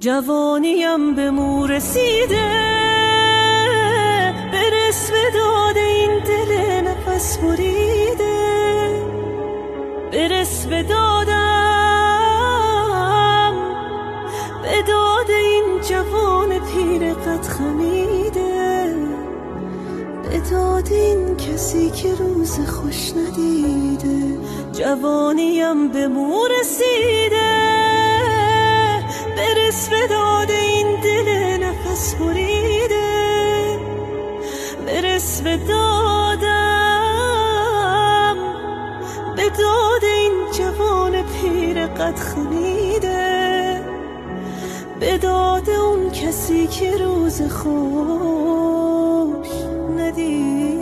جوانیم به مو رسیده، برس به داد این دل نفس بریده، برس به دادم، به داد این جوان پیر قد خمیده، به داد این کسی که روز خوش ندیده. جوانیم به مو رسیده، برس به داد این دل نفس بریده، برس به دادم، به داد این جوان پیر قد خمیده، به داد اون کسی که روز خوش ندید.